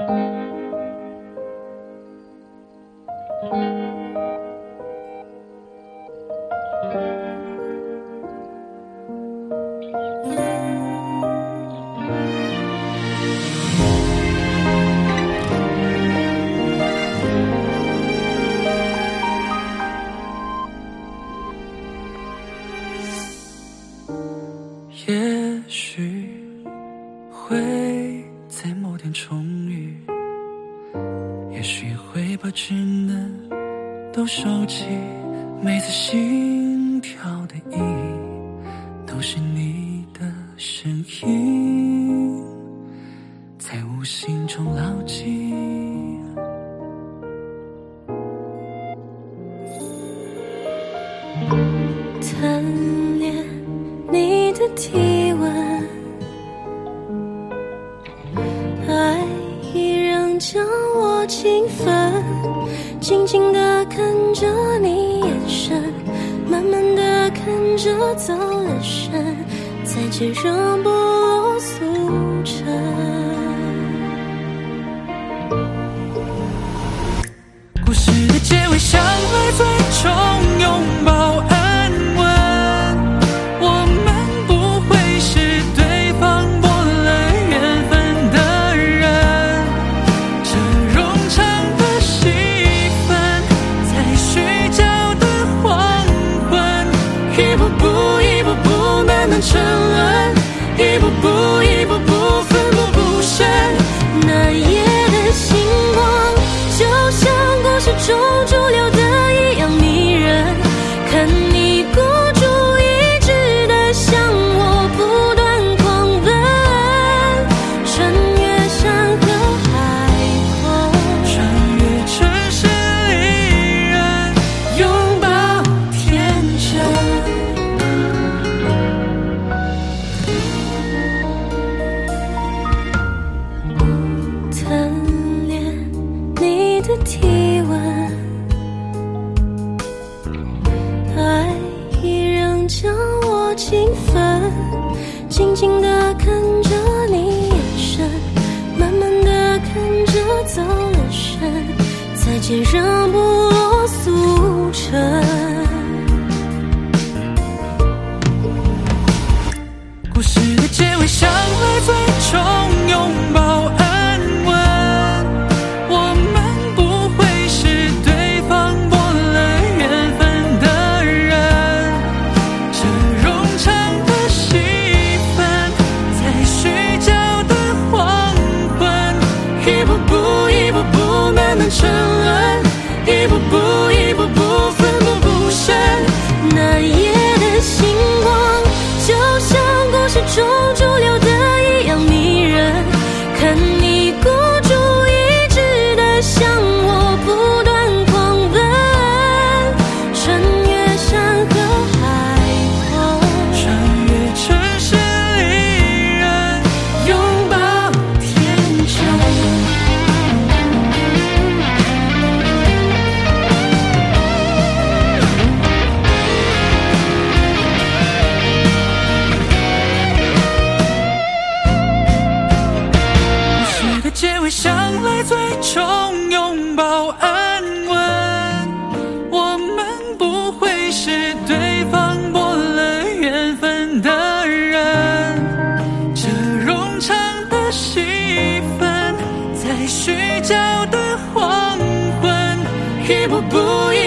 也许会在某天重遇，也许会把稚嫩都收起，每次心跳的意义都是你的声音，在无形中牢记。 贪恋你的体温，爱已让将我兴奋，静静地看着你眼神，慢慢地看着走了神，再见让不落俗尘。 故事的结尾相会，最终拥抱安稳，我们不会是对方拨了缘分的人，这冗长的戏份，在虚假的黄昏，一步步慢慢沉沦，一步步奋不顾身。 那夜的星光就像故事中主流的一样迷人，看你孤注一掷的向我不断狂奔，穿越山河海阔， 穿越城市离人，拥抱天真。 贪恋你的体温，爱已让将我兴奋，静静地看着你眼神，慢慢地看着走了神，再见让不落俗尘。 故事的结尾相会，最终拥抱安稳，我们不会是对方拨了缘分的人，这冗长的戏份，在虚假的黄昏，一步步慢慢沉沦，一步步奋不顾身。 那夜的星光就像故事中主流的一样迷人，看你孤注一掷的向我不断狂奔，穿越山河海阔， 穿越城市离人，拥抱天真。故事的结尾相来，最终拥抱安稳，我们不会是对方拨了缘分的人，这冗长的戏份，在虚假的黄昏，一步步